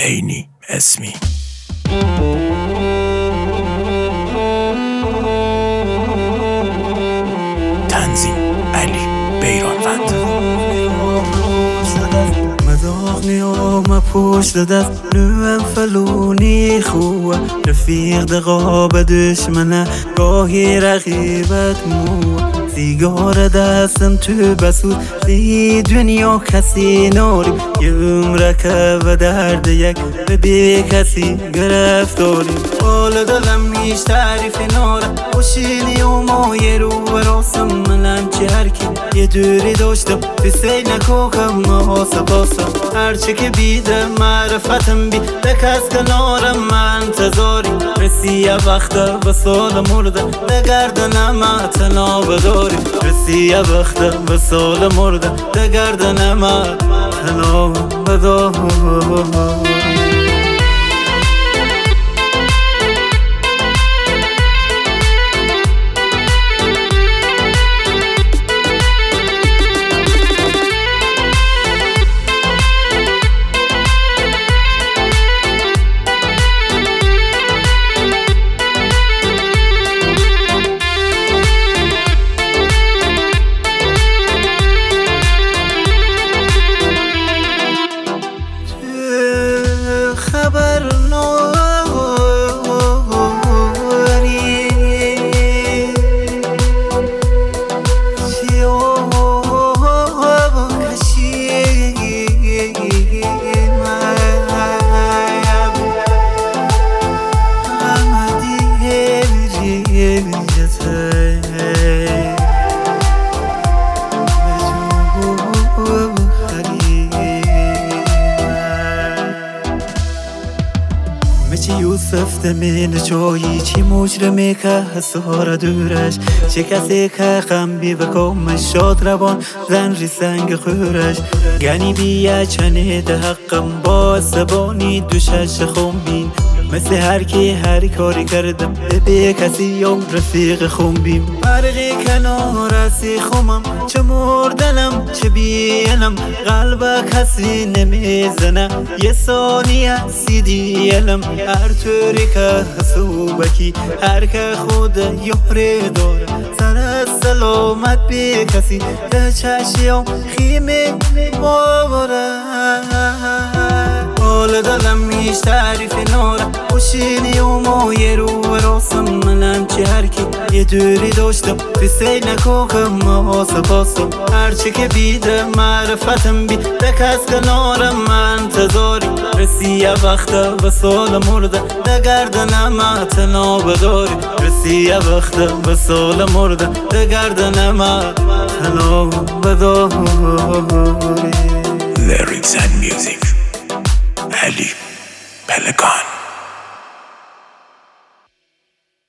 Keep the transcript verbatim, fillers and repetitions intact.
عینی اسمی. تنظیم علی بیرانوند. مداغني وما پشت دست نوم فلونی خوه رفیق دقابه دشمنه گاهی رقیبت مو سیگار دستم تو بسود لی دنیا کسی ناری یه عمره که و درد یک به بی کسی گرفتاری حال دلم هیچ تعریف ناره خوشینی و مایه رو براسم منم چه هرکی یه دوری داشتم تو سیل نکوکم محاسه باسم هرچه که بیده معرفتم بی دکس کنارم من انتظاری رسی یه وقت به سال مرده دگردنم اتنا بداری رسی یه وقت به سال مرده دگردنم اتنا بداری. خبر ناری چیو کشی آمدی چی یوسف دمین چایی چی مجرمی که سهار دورش چه کسی که غم بی بکامش شاد روان زن ری سنگ خورش گنی بیا چنه ده حقم با سبانی دوشش خون بین مثل هر کی هر کاری کردم به کسی یا رفیق خون بیم فرقی کنار اسی خومم چه مردنم چه بیلم قلب کسی نمیزنه یه ثانیه سی دیلم هر طوری که حسوبکی هر که خود یاره داره سر سلامت بی کسی ده چشیم خیمه باباره حال دلم هیچ تعریف ناره خوشینی و مایه رو براسم منم چه هرکی یه دوری داشتم تو سیل نکوکم محاسه باسم هرچه که بیده معرفتم بی دکس کنارم من انتظاری رسی یه وقت به سال مرده دگردنم اتنا بداری رسی یه وقت به سال مرده دگردنم اتنا بداری. Lyrics and music علی پلکان.